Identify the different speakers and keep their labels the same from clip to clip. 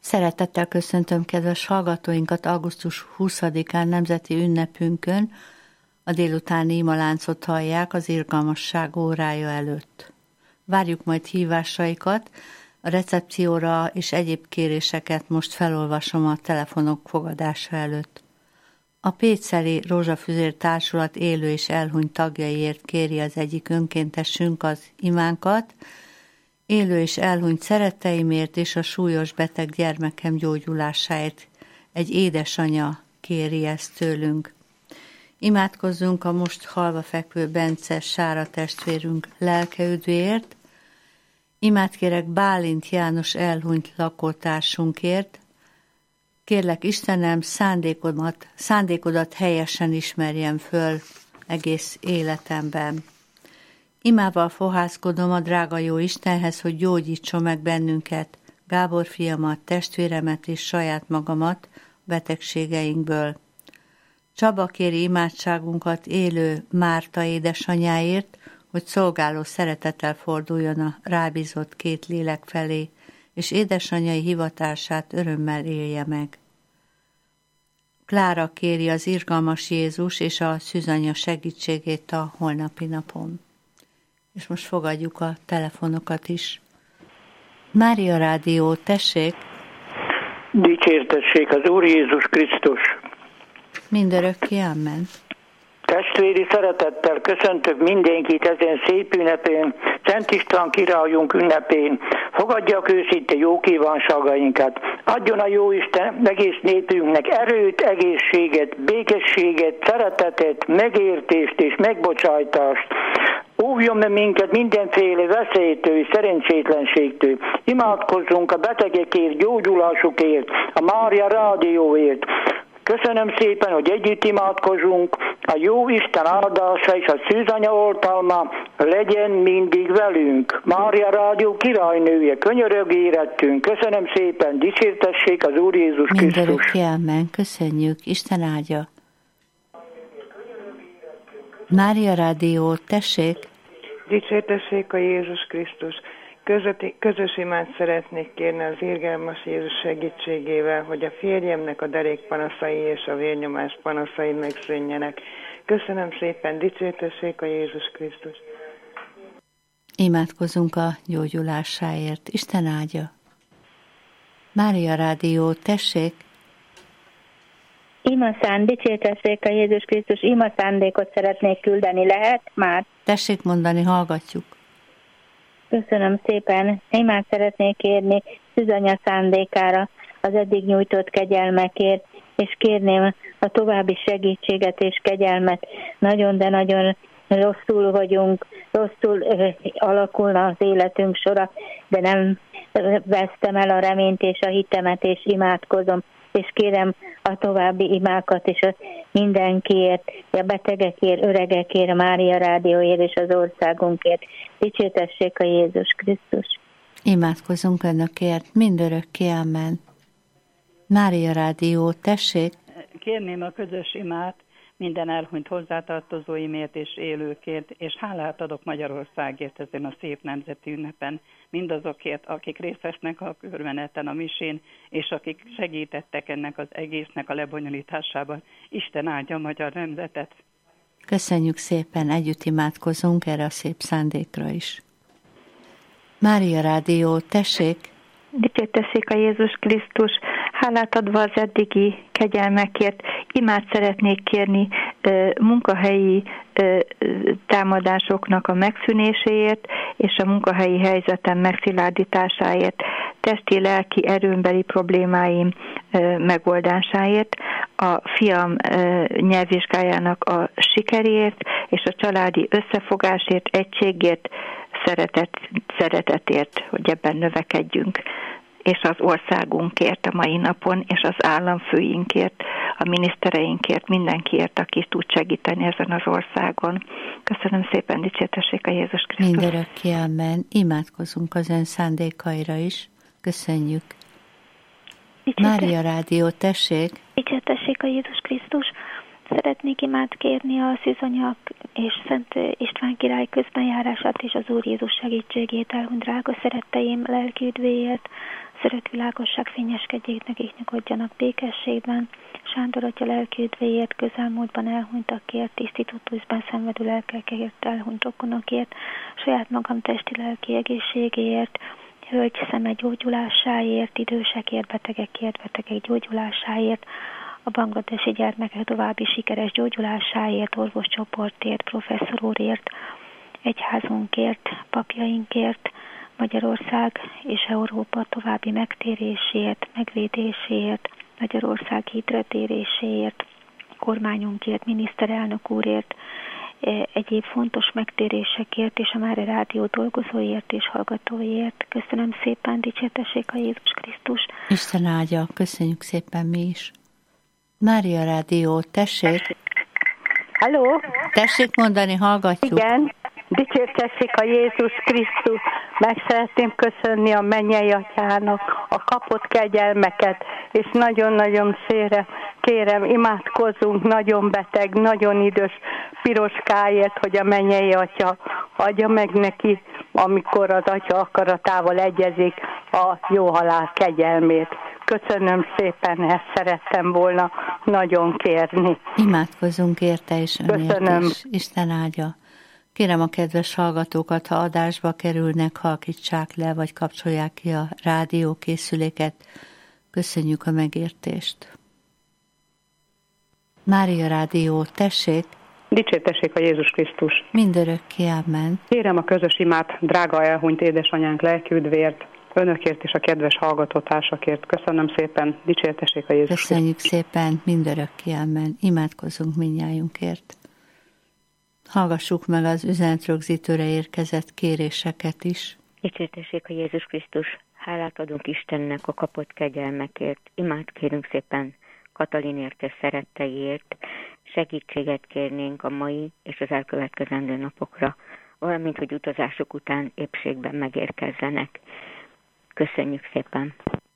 Speaker 1: Szeretettel köszöntöm kedves hallgatóinkat augusztus 20-án nemzeti ünnepünkön. A délutáni imaláncot hallják az irgalmasság órája előtt. Várjuk majd hívásaikat, a recepcióra és egyéb kéréseket most felolvasom a telefonok fogadása előtt. A Péceli Rózsafüzér Társulat élő és elhunyt tagjaiért kéri az egyik önkéntesünk az imánkat, élő és elhunyt szeretteimért és a súlyos beteg gyermekem gyógyulásáért. Egy édesanya kéri ezt tőlünk. Imádkozzunk a most halva fekvő Bence Sára testvérünk lelkeüdvéért. Imát kérek Bálint János elhunyt lakótársunkért. Kérlek Istenem, szándékodat helyesen ismerjem föl egész életemben. Imával fohászkodom a drága jó Istenhez, hogy gyógyítson meg bennünket, Gábor fiamat, testvéremet és saját magamat betegségeinkből. Csaba kéri imádságunkat élő Márta édesanyáért, hogy szolgáló szeretettel forduljon a rábízott két lélek felé, és édesanyai hivatását örömmel élje meg. Klára kéri az irgalmas Jézus és a szűzanya segítségét a holnapi napon. És most fogadjuk a telefonokat is. Mária Rádió, tessék!
Speaker 2: Dicsértessék az Úr Jézus Krisztus!
Speaker 1: Mindörökké, amen.
Speaker 2: Testvéri szeretettel köszöntök mindenkit ezen szép ünnepén, Szent István királyunk ünnepén. Fogadjak őszinte jó kívánságainkat. Adjon a Jóisten egész népünknek erőt, egészséget, békességet, szeretetet, megértést és megbocsájtást. Óvjon meg minket mindenféle veszélytől és szerencsétlenségtől. Imádkozzunk a betegekért, gyógyulásukért, a Mária Rádióért. Köszönöm szépen, hogy együtt imádkozunk. A jó Isten áldása és a szűzanya oltalma legyen mindig velünk. Mária Rádió királynője, könyörög érettünk. Köszönöm szépen, dicsértessék az Úr Jézus Krisztus.
Speaker 1: Mindörökké, amen. Köszönjük, Isten áldja. Mária Rádió, tessék!
Speaker 3: Dicsértessék a Jézus Krisztus. Közös imát szeretnék kérni az irgalmas Jézus segítségével, hogy a férjemnek a derékpanaszai és a vérnyomás panaszai megszűnjenek. Köszönöm szépen, dicsértessék a Jézus Krisztus.
Speaker 1: Imádkozunk a gyógyulásáért. Isten áldja. Mária Rádió, tessék!
Speaker 4: Imaszán, dicsértessék a Jézus Krisztus, imaszándékot szeretnék küldeni, lehet már?
Speaker 1: Tessék mondani, hallgatjuk.
Speaker 4: Köszönöm szépen. Imát szeretnék kérni szűzanya szándékára, az eddig nyújtott kegyelmekért, és kérném a további segítséget és kegyelmet. Nagyon, de nagyon rosszul vagyunk, rosszul alakulna az életünk sora, de nem vesztem el a reményt és a hitemet, és imádkozom, és kérem a további imákat és a mindenkiért, a betegekért, öregekért, a Mária Rádióért és az országunkért. Dicsértessék a Jézus Krisztus.
Speaker 1: Imádkozunk önökért, mindörökké, amen. Mária Rádió, tessék!
Speaker 5: Kérném a közös imát minden elhunyt hozzátartozóimért és élőkért, és hálát adok Magyarországért ezen a szép nemzeti ünnepen, mindazokért, akik részt vesznek a körmeneten, a misén, és akik segítettek ennek az egésznek a lebonyolításában. Isten áldja a magyar nemzetet!
Speaker 1: Köszönjük szépen, együtt imádkozunk erre a szép szándékra is. Mária Rádió, tessék!
Speaker 6: Dicsértessék a Jézus Krisztus, hálát adva az eddigi kegyelmekért, imát szeretnék kérni munkahelyi támadásoknak a megszűnéséért, és a munkahelyi helyzetem megszilárdításáért, testi-lelki erőmbeli problémáim megoldásáért, a fiam nyelvvizsgájának a sikeréért, és a családi összefogásért, egységért, szeretetért, hogy ebben növekedjünk, és az országunkért a mai napon, és az államfőinkért, a minisztereinkért, mindenkiért, aki tud segíteni ezen az országon. Köszönöm szépen, dicsértessék a Jézus Krisztus.
Speaker 1: Mindörökké, amen. Imádkozunk az ön szándékaira is. Köszönjük. Mária Rádió, tessék!
Speaker 7: Dicsértessék a Jézus Krisztus. Szeretnék imát kérni a szűzanyak és Szent István király közbenjárását és az Úr Jézus segítségét elhunyt drága szeretteim lelki üdvéért, az örök világosság fényeskedjék, nekik nyugodjanak békességben. Sándor atya lelki üdvéért, közelmúltban elhunytakért, tisztított tűzben szenvedő lelkekért, elhunyt rokonokért, saját magam testi lelki egészségéért, hölgy szeme gyógyulásáért, idősekért, betegek gyógyulásáért, a bangladesi gyermekek további sikeres gyógyulásáért, orvoscsoportért, professzor úrért, egyházunkért, papjainkért, Magyarország és Európa további megtérésért, megvédéséért, Magyarország hitre téréséért, kormányunkért, miniszterelnök úrért, egyéb fontos megtérésekért és a Mária Rádió dolgozóért és hallgatóért. Köszönöm szépen, dicsértessék a Jézus Krisztus.
Speaker 1: Isten áldja, köszönjük szépen mi is. Mária Rádió, tessék.
Speaker 8: Halló?
Speaker 1: Tessék mondani, hallgatjuk.
Speaker 8: Igen, dicsértessék a Jézus Krisztus. Meg szeretném köszönni a mennyei atyának a kapott kegyelmeket, és nagyon-nagyon kérem, imádkozzunk nagyon beteg, nagyon idős Piroskáért, hogy a mennyei atya adja meg neki, amikor az atya akaratával egyezik, a jó halál kegyelmét. Köszönöm szépen, ezt szerettem volna nagyon kérni.
Speaker 1: Imádkozzunk érte és önért
Speaker 8: Köszönöm.
Speaker 1: is. Isten áldja. Kérem a kedves hallgatókat, ha adásba kerülnek, halkítsák le, vagy kapcsolják ki a rádiókészüléket. Köszönjük a megértést. Mária Rádió, tessék!
Speaker 9: Dicsértessék a Jézus Krisztus!
Speaker 1: Mindörökké, amen.
Speaker 9: Kérem a közös imát drága elhunyt édesanyánk lelkiüdvért, önökért és a kedves hallgatótársakért. Köszönöm szépen, dicsértessék a Jézus Krisztus!
Speaker 1: Köszönjük szépen, mindörökké, amen. Imádkozunk mindnyájunkért. Hallgassuk meg az üzenetrögzítőre érkezett kéréseket is.
Speaker 10: Dicsértessék a Jézus Krisztus! Hálát adunk Istennek a kapott kegyelmekért. Imát kérünk szépen Katalinért és szeretteiért. Segítséget kérnénk a mai és az elkövetkezendő napokra, valamint, hogy utazások után épségben megérkezzenek. Köszönjük szépen!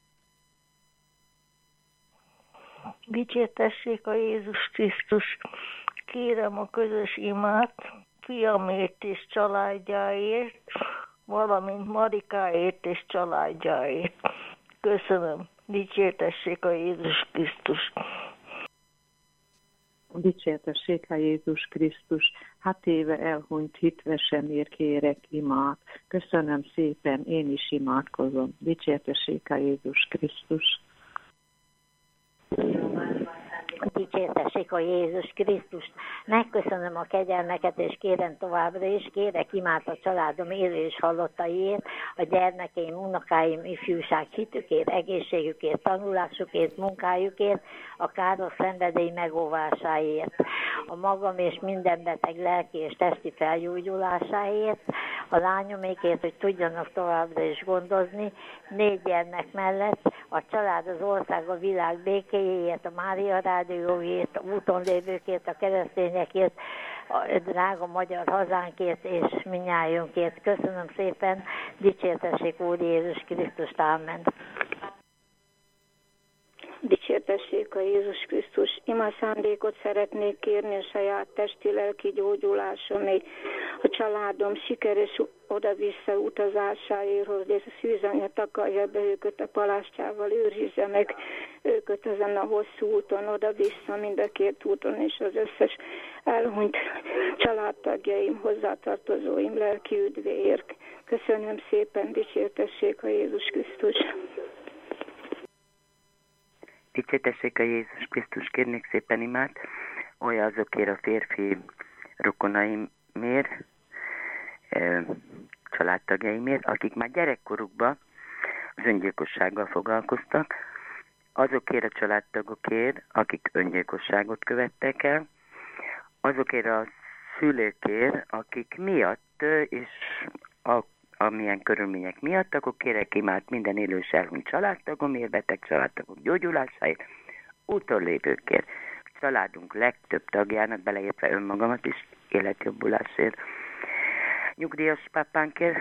Speaker 11: Dicsértessék a Jézus Krisztus! Kérem a közös imát fiamért és családjáért, valamint Marikáért és családjáért. Köszönöm. Dicsértessék a Jézus Krisztus!
Speaker 12: Dicsértessék a Jézus Krisztus! 6 éve elhunyt hitvesemért kérek imát. Köszönöm szépen, én is imádkozom. Dicsértessék a Jézus Krisztus!
Speaker 13: Dicsértessék a Jézus Krisztust. Megköszönöm a kegyelmeket, és kérem továbbra is, kérek imát a családom élő és halottaiért, a gyermekeim, unokáim, ifjúság hitükért, egészségükért, tanulásukért, munkájukért, a káros szenvedély megóvásáért, a magam és minden beteg lelki és testi felgyógyulásáért, a lányomékért, hogy tudjanak továbbra is gondozni, 4 gyermek mellett, a család, az ország, a világ békéjéért, a Mária Rádióért, a úton lévőkért, a keresztényekért, a drága magyar hazánkért és minnyájunkért. Köszönöm szépen, dicsértessék Úr Jézus Krisztust, ámen.
Speaker 14: Dicsértessék a Jézus Krisztus! Ima szándékot szeretnék kérni a saját testi-lelki gyógyulásomé, a családom sikeres oda-vissza utazásáért, hogy ez a szűzanya takarja be őket a palástjával, őrizze meg őket ezen a hosszú úton, oda-vissza, mind a 2 úton, és az összes elhunyt családtagjaim, hozzátartozóim lelki üdvéért. Köszönöm szépen, dicsértessék a Jézus Krisztus!
Speaker 15: Dicsértessék a Jézus Krisztus, kérnék szépen imát, olyan azokért a férfi rokonaimért, családtagjaimért, akik már gyerekkorukban az öngyilkossággal foglalkoztak, azokért a családtagokért, akik öngyilkosságot követtek el, azokért a szülőkért, akik miatt és amilyen körülmények miatt, akkor kérek imát minden élős elhunyt családtagomért, beteg családtagok gyógyulásáért, úton lévőkért, családunk legtöbb tagjának, beleértve önmagamat is, életjobbulásért, nyugdíjas pápánkért,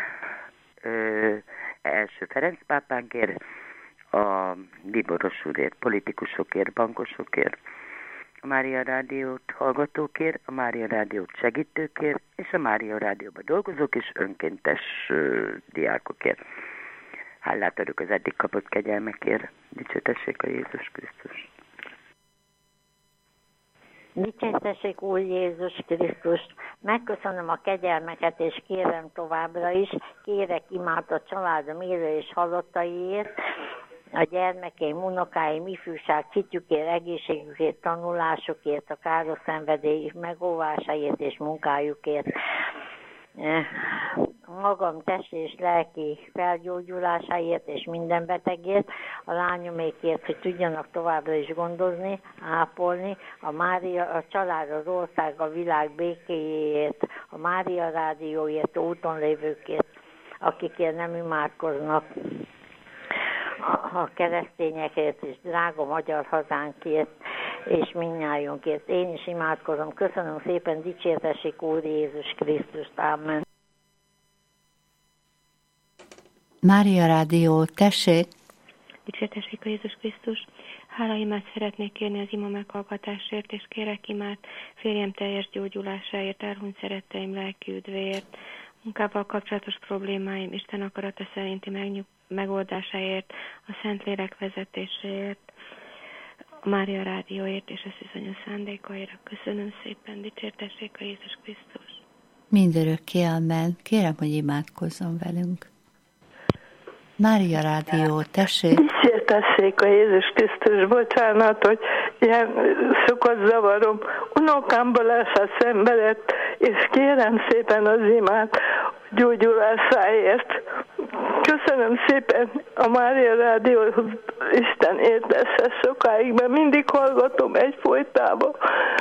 Speaker 15: első Ferenc pápánkért, a Bíboros úrért, politikusokért, bankosokért, a Mária Rádiót hallgatókért, a Mária Rádiót segítőkért, és a Mária Rádióban dolgozók és önkéntes diákokért. Hálát hálát adok az eddig kapott kegyelmekért. Dicsértessék a Jézus Krisztus.
Speaker 13: Dicsértessék Úr Jézus Krisztus. Megköszönöm a kegyelmeket, és kérem továbbra is, kérek imád a családom élő és halottaiért, a gyermekeim, unokáim, ifjúság, hitjükért, egészségükért, tanulásukért, a káros szenvedély megóvásáért és munkájukért. Magam testi és lelki felgyógyulásáért és minden betegért, a lányomékért, hogy tudjanak továbbra is gondozni, ápolni, a család, az ország, a világ békéjéért, a Mária Rádióért, úton lévőkért, akikért nem imádkoznak, a keresztényekért és drága magyar hazánkért, és mindnyájunkért. Én is imádkozom. Köszönöm szépen, dicsértessék Úr Jézus Krisztust. Amen.
Speaker 1: Mária Rádió, tessék!
Speaker 16: Dicsértessék a Jézus Krisztus. Hála imát szeretnék kérni az ima meghallgatásért, és kérek imát férjem teljes gyógyulásáért, elhunyt szeretteim lelki üdvéért, munkával kapcsolatos problémáim Isten akarata szerinti megoldásáért, a Szentlélek vezetéséért, a Mária Rádióért és a Szűzanya szándékaira. Köszönöm szépen, dicsértessék a Jézus Krisztus.
Speaker 1: Mindörökké amen. Kérem, hogy imádkozzon velünk. Mária Rádió, tessék!
Speaker 17: Dicsértessék a Jézus Krisztus, bocsánat, hogy ilyen sokat zavarom. Unokámból esett szenvedett, és kérem szépen az imát gyógyulásáért. Köszönöm szépen a Mária Rádióhoz, Isten értesse sokáig, mert mindig hallgatom egyfolytában.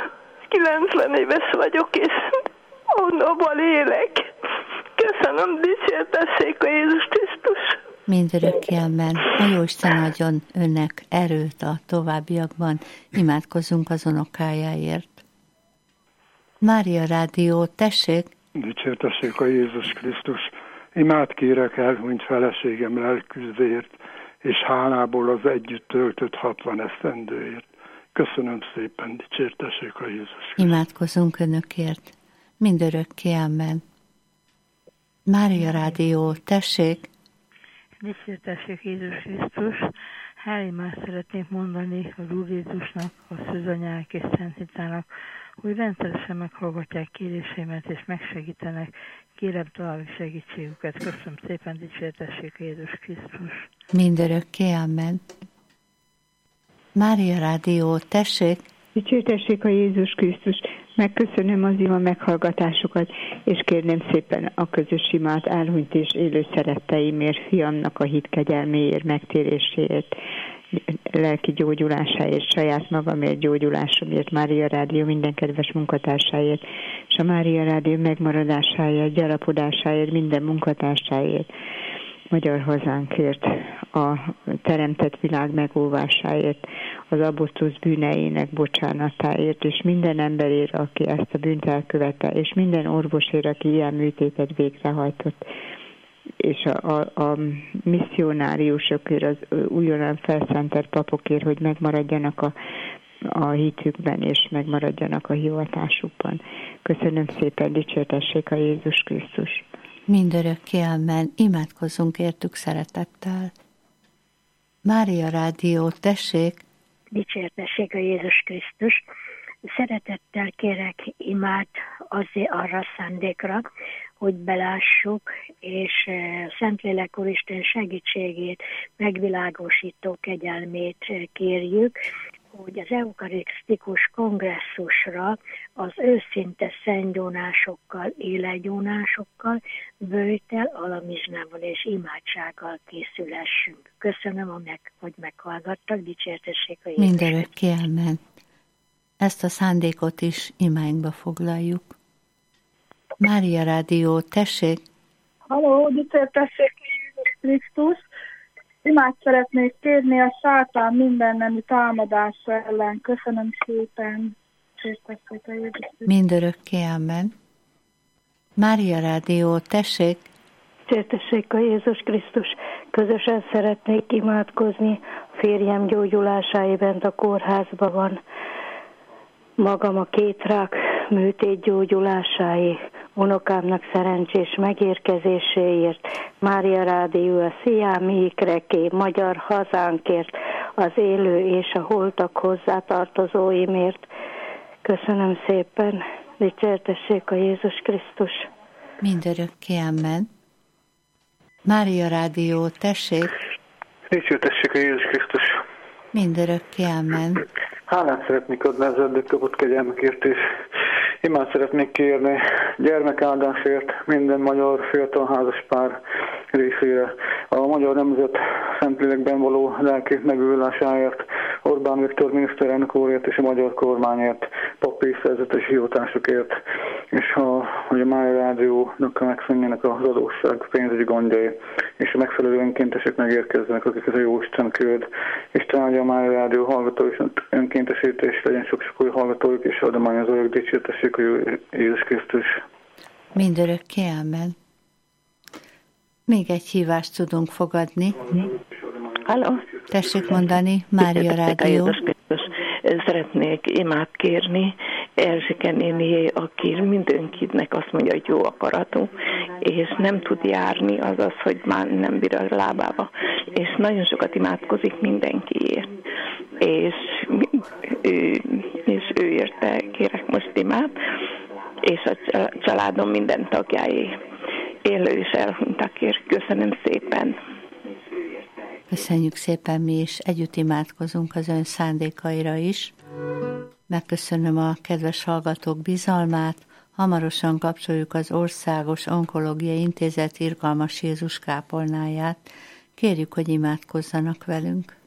Speaker 17: 90 éves vagyok, és onnan élek. Köszönöm, dicsértessék a Jézus Krisztus.
Speaker 1: Mindörökké amen. A Jóisten adjon önnek erőt a továbbiakban. Imádkozzunk az unokájáért. Mária Rádió, tessék!
Speaker 18: Dicsértessék a Jézus Krisztus. Imát kérek elhunyt feleségem lelküzdért, és hálából az együtt töltött 60 esztendőért. Köszönöm szépen, dicsértessék a Jézus Krisztus.
Speaker 1: Imádkozunk önökért. Mindörökké amen. Mária Rádió, tessék!
Speaker 19: Dicsértessék Jézus Krisztus. Hálimást szeretnék mondani az Úr Jézusnak, a Szűzanyának és Szent Hitának, hogy rendszeresen meghallgatják kéréseimet és megsegítenek. Kérem további segítségüket. Köszönöm szépen, dicsértessék Jézus Krisztus.
Speaker 1: Mindörökké amen. Mária Rádió, tessék!
Speaker 20: Dicsértessék a Jézus Krisztus. Megköszönöm az ima meghallgatásokat, és kérném szépen a közös imát elhunyt és élő szeretteimért, fiamnak a hit kegyelméért, megtéréséért, lelki gyógyulásáért, saját magamért, gyógyulásomért, Mária Rádió minden kedves munkatársáért, és a Mária Rádió megmaradásáért, gyarapodásáért, minden munkatársáért, magyar hazánkért, a teremtett világ megóvásáért, az abortusz bűneinek bocsánatáért, és minden emberért, aki ezt a bűnt elkövette, és minden orvosért, aki ilyen műtétet végrehajtott, és a misszionáriusokért, az újonnan felszentelt papokért, hogy megmaradjanak a hitükben, és megmaradjanak a hivatásukban. Köszönöm szépen, dicsértessék a Jézus Krisztus.
Speaker 1: Mindörökké amen. Imádkozzunk értük szeretettel. Mária Rádió, tessék!
Speaker 21: Dicsértessék a Jézus Krisztus. Szeretettel kérek imát azért arra szándékra, hogy belássuk, és Szentlélek Úristen segítségét, megvilágosító kegyelmét kérjük, hogy az eukarisztikus kongresszusra az őszinte szentgyónásokkal, életgyónásokkal, böjtel, alamizsnával és imádsággal készülhessünk. Köszönöm, hogy meghallgattak, dicsértessék a Jézus.
Speaker 1: Mindörökké amen. Ezt a szándékot is imáinkba foglaljuk. Mária Rádió, tessék!
Speaker 22: Halló, dicsértessék Jézus Krisztus! Imát szeretnék kérni a sátán mindennemű támadása ellen. Köszönöm szépen.
Speaker 1: Mindörökké amen. Mária Rádió, tessék!
Speaker 23: Dicsértessék a Jézus Krisztus! Közösen szeretnék imádkozni. Férjem gyógyulásáért a kórházban van. Magam a 2 rák műtét gyógyulásáért, unokámnak szerencsés megérkezéséért, Mária Rádió a Sziámiikreké, magyar hazánkért, az élő és a holtak hozzátartozóimért. Köszönöm szépen, dicsértessék a Jézus Krisztus.
Speaker 1: Mindörökké, amen. Mária Rádió, tessék.
Speaker 2: Dicsértessék a Jézus Krisztus.
Speaker 1: Mindörökké, amen.
Speaker 2: Hálát szeretnék adni az eddig kapott kegyelmekért, és imát szeretnék kérni gyermekáldásért minden magyar fiatalházas pár részére, a magyar nemzet Szentlélekben való lelki megújulásáért, Orbán Viktor miniszterelnök úrért és a magyar kormányért, papi szerzetes hivatásokért, és hogy a Mária Rádiónak megszűnjenek az adósság pénzügyi gondjai, és a megfelelő önkéntesek megérkezzenek, akik az a Jóisten küld, és találja a Mária Rádió hallgatói önkéntesítés, legyen sok-sok új hallgatójuk, és adományozójuk, dicsértessék a Jézus Krisztus.
Speaker 1: Mindörökké, amen. Még egy hívást tudunk fogadni.
Speaker 3: Halló?
Speaker 1: Tessék mondani, Mária Rádió.
Speaker 3: Szeretnék imát kérni Erzsike nénié, aki mindenkinek azt mondja, hogy jó akaratú, és nem tud járni, azaz, hogy már nem bír a lábába. És nagyon sokat imádkozik mindenkiért. És ő érte kérek most imát, és a családom minden tagjáé, élő és elhunytakért. Köszönöm szépen.
Speaker 1: Köszönjük szépen, mi is együtt imádkozunk az ön szándékaira is. Megköszönöm a kedves hallgatók bizalmát. Hamarosan kapcsoljuk az Országos Onkológiai Intézet Irgalmas Jézus kápolnáját. Kérjük, hogy imádkozzanak velünk.